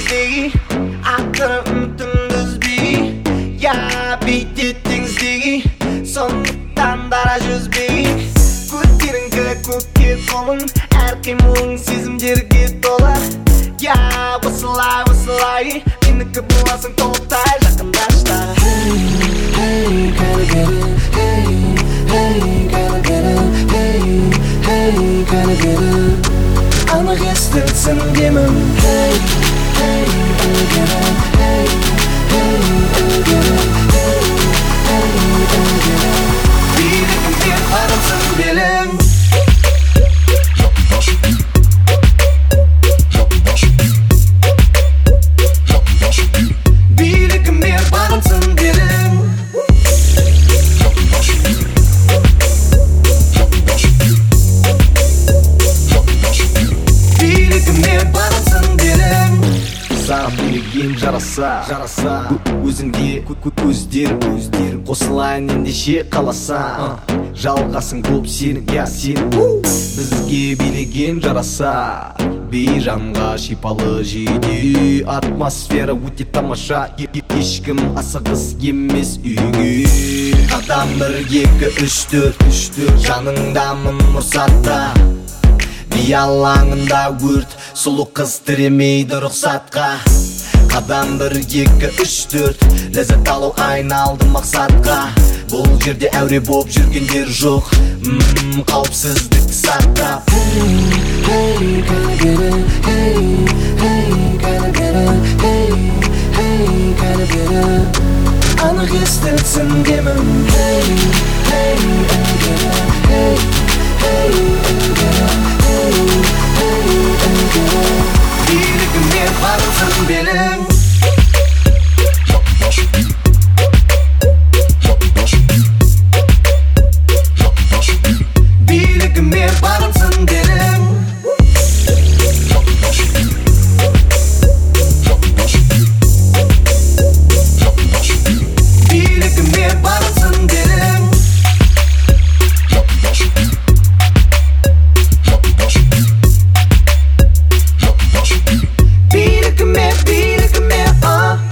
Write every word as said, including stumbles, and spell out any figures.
теңіздей ақыры үмітімді үзбей я бейте теңіздей сондықтан дара жүзбей көтеріңкі көкке қолың әр қимылың сезімдерге толы я осылай осылай менікі боласың толықтай жақындашта Hey, gotta get it, hey, hey, gotta get it, hey, hey, gotta get it. Анық естілсін демім Hey, hey, gotta get it, hey, hey, gotta get it, hey, hey, gotta get it. Билігімде барымсың белің Билігіме бағынсын белің Билігіме бағынсын белің Саған билеген жараса, жараса Өзіңде көздер, көздер Қосылайын ендеше қаласа Жалғасың болып сенің, я сенің Бізге билеген жараса Бейжанға шипалы жейде Атмосфера өте тамаша Ешкім асығыс емес үйге Қадам бір, екі, үш, төрт, үш, төрт Жаныңдамын мұрсатта Би алаңында өрт Сұлу қыз тіремейді рұқсатқа Қадам бір, екі, үш, төрт Ләззат алу айналды мақсатқа Бұл жерде әуре боп жүргендер жоқ Ммм, қауіпсіздікті сақтап Hey, gotta get it, hey, hey, gotta get it, hey, hey, gotta get it. Анық естілсін демім Hey, hey, gotta get it, hey, hey, gotta get it, hey, hey, gotta get it. Билігіме барымсың белің Билігіме барымсың белің Билігіме барымсың белің Билігіме, билігіме, а